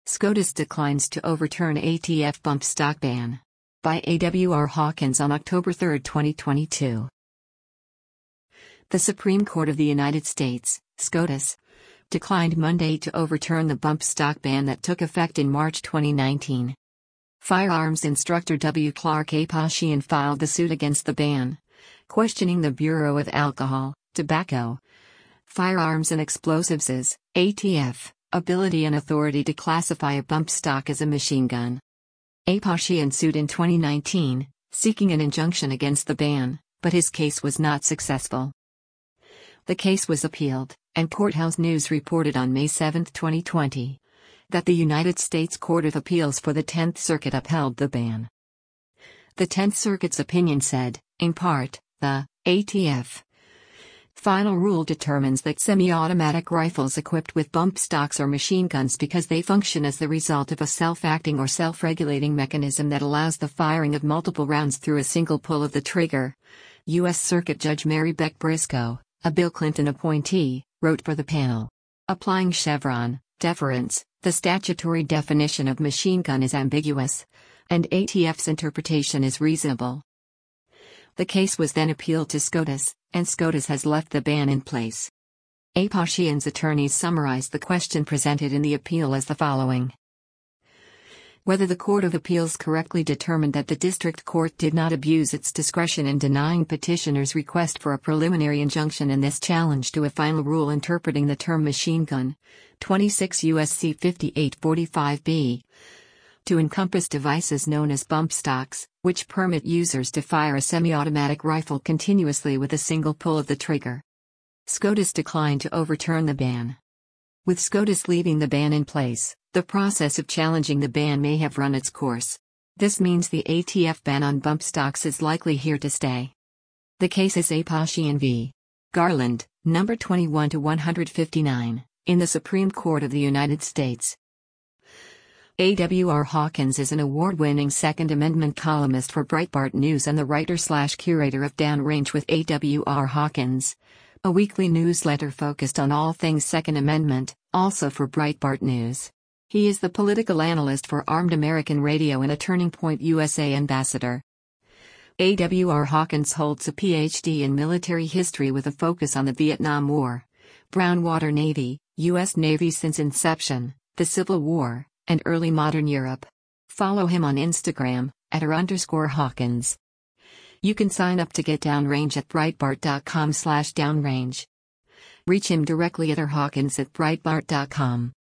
SCOTUS declines to overturn ATF bump stock ban. By A.W.R. Hawkins on October 3, 2022. The Supreme Court of the United States, SCOTUS, declined Monday to overturn the bump stock ban that took effect in March 2019. Firearms instructor W. Clark Aposhian filed the suit against the ban, questioning the Bureau of Alcohol, Tobacco, Firearms and Explosives' ATF ability and authority to classify a bump stock as a machine gun. Aposhian sued in 2019, seeking an injunction against the ban, but his case was not successful. The case was appealed, and Courthouse News reported on May 7, 2020, that the United States Court of Appeals for the 10th Circuit upheld the ban. The 10th Circuit's opinion said, in part, the ATF final rule determines that semi-automatic rifles equipped with bump stocks are machine guns because they function as the result of a self-acting or self-regulating mechanism that allows the firing of multiple rounds through a single pull of the trigger. U.S. Circuit Judge Mary Beck Briscoe, a Bill Clinton appointee, wrote for the panel. Applying Chevron deference, the statutory definition of machine gun is ambiguous, and ATF's interpretation is reasonable. The case was then appealed to SCOTUS, and SCOTUS has left the ban in place. Aposhian's attorneys summarized the question presented in the appeal as the following. Whether the Court of Appeals correctly determined that the District Court did not abuse its discretion in denying petitioners' request for a preliminary injunction in this challenge to a final rule interpreting the term machine gun, 26 U.S.C. 5845b, to encompass devices known as bump stocks, which permit users to fire a semi-automatic rifle continuously with a single pull of the trigger. SCOTUS declined to overturn the ban. With SCOTUS leaving the ban in place, the process of challenging the ban may have run its course. This means the ATF ban on bump stocks is likely here to stay. The case is Aposhian v. Garland, No. 21-159, in the Supreme Court of the United States. A.W.R. Hawkins is an award-winning Second Amendment columnist for Breitbart News and the writer/curator of Downrange with A.W.R. Hawkins, a weekly newsletter focused on all things Second Amendment, also for Breitbart News. He is the political analyst for Armed American Radio and a Turning Point USA ambassador. A.W.R. Hawkins holds a Ph.D. in military history with a focus on the Vietnam War, Brown Water Navy, U.S. Navy since inception, the Civil War, and early modern Europe. Follow him on Instagram, @r_Hawkins. You can sign up to get Downrange at Breitbart.com/downrange. Reach him directly at rhawkins@breitbart.com.